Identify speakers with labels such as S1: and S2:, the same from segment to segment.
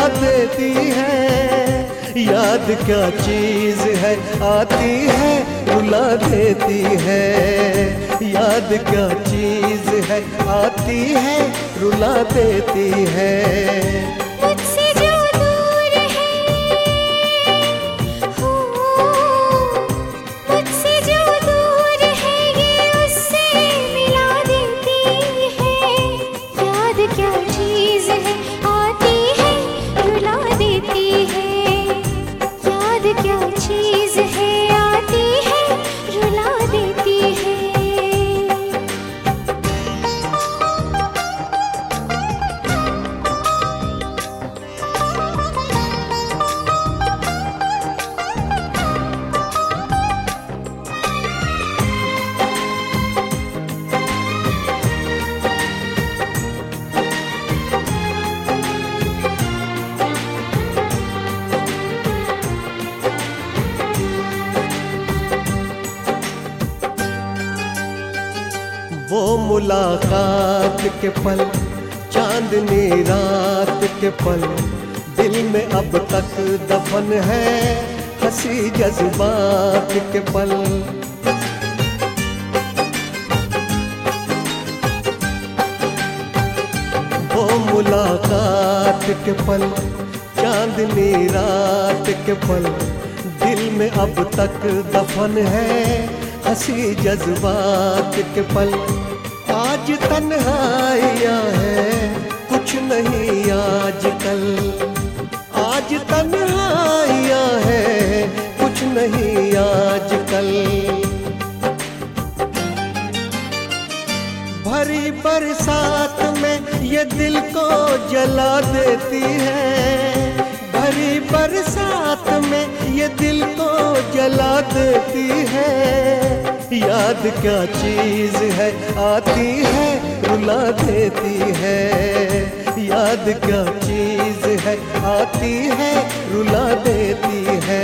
S1: देती है। याद क्या चीज है, आती है रुला देती है। याद क्या चीज है, आती है रुला देती है।
S2: मुझसे जो दूर है, हो मुझसे जो दूर है, ये उससे मिला देती है। याद क्या चीज है, आती है रुला देती है। याद क्या चीज है, आती है रुला देती है।
S1: वो मुलाकात के पल, चांदनी रात के पल, दिल में अब तक दफन है हंसी जज्बात के पल। वो मुलाकात के पल, चांदनी रात के पल, दिल में अब तक दफन है हंसी जज्बात के पल। आज तन्हाइयाँ है कुछ नहीं आजकल। आज तन्हाइयाँ है कुछ नहीं आजकल। भरी बरसात में ये दिल को जला देती है। भरी बरसात में ये दिल को जला देती है। याद क्या चीज है, आती है रुला देती है। याद क्या चीज है, आती है रुला देती है।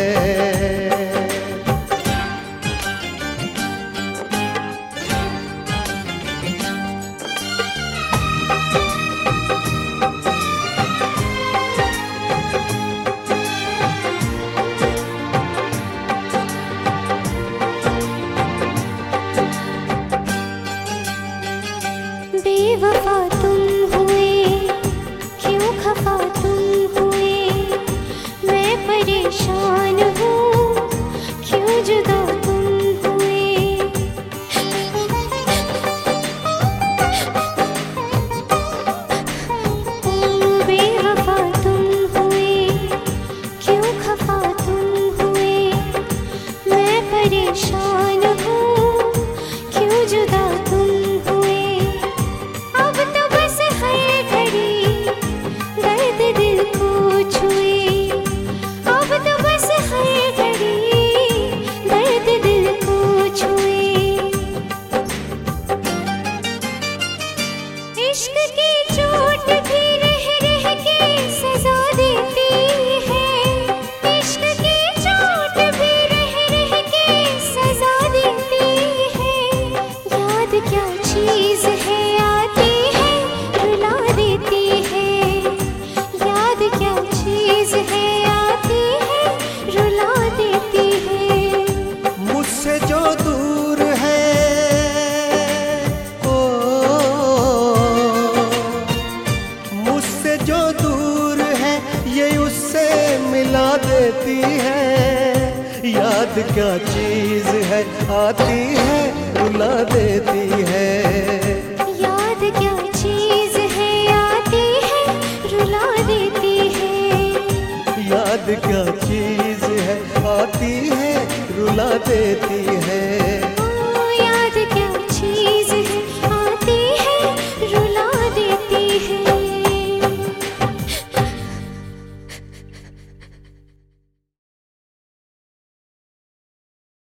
S2: बेवफा तुम हुए, क्यों खफा तुम हुए, मैं परेशान हूँ, क्यों जुदा तुम हुए। बेवफा तुम हुए, क्यों खफा तुम हुए, मैं परेशान हूँ, क्यों जुदा तुम हुए। अब तो बस हर घड़ी दर्द दिल को छुए। अब तो बस हर घड़ी दर्द दिल को छुए। इश्क की चोट भी रह रह के सजा देती है। इश्क की चोट भी रह रह के सजा देती है। याद क्या चीज है, आती है रुला देती है। याद क्या चीज है, आती है रुला देती है।
S1: मुझसे जो दूर है, ओ मुझसे जो दूर है, ये उससे मिला देती है। याद क्या चीज है, आती है रुला देती है।
S2: याद क्या चीज है, आती है रुला देती है।
S1: याद क्या चीज है, आती है रुला देती है।